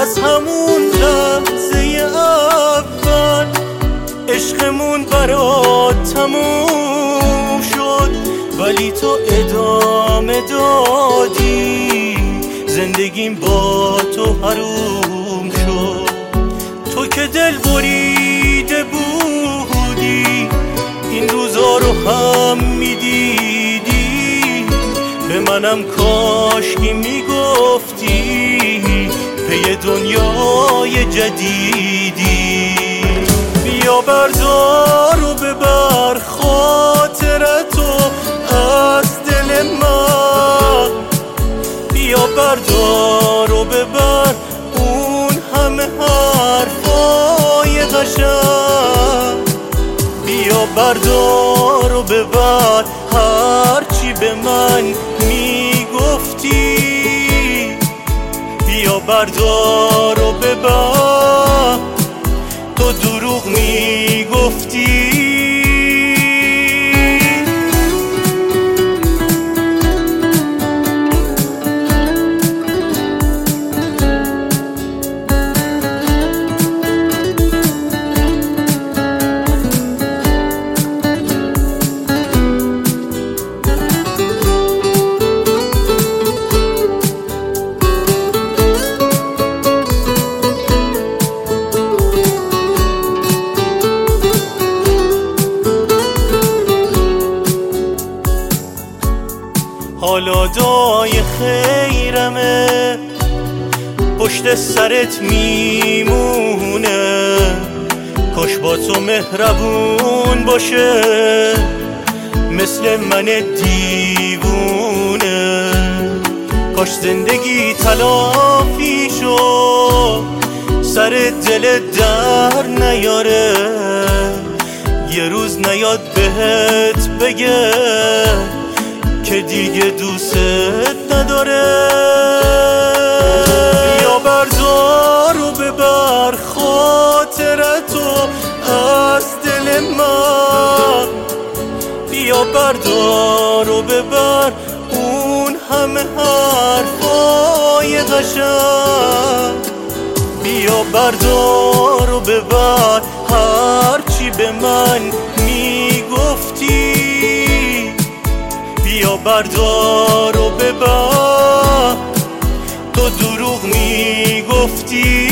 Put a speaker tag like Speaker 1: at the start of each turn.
Speaker 1: از همون لحظه اول عشقمون برات تموم شد، ولی تو ادامه دادی، زندگیم با تو حروم شد. تو که دل بریده بودی، این روزا رو هم میدیدی، به منم کاشکی میگفتی پی دنیای جدیدی. بیا بردار و ببر خاطرتو از دل من، بیا بردار و ببر اون همه حرفای قشنگ، بیا بردار و ببر هرچی به من میگفتی، بیا بردار و ببر تو دروغ میگفتی. حالا دعای خیرمه پشت سرت میمونه، کاش با تو مهربون باشه مثل من دیوونه، کاش زندگی تلافی شد سر دل در نیاره، یه روز نیاد بهت بگه که دیگه دوست نداره. بیا بردار و ببر خاطرتو از دل من، بیا بردار و ببر اون همه حرفای قشنگ، بیا بردار و ببر هرچی به من میگفتی، بیا بردار و ببر تو دروغ میگفتی.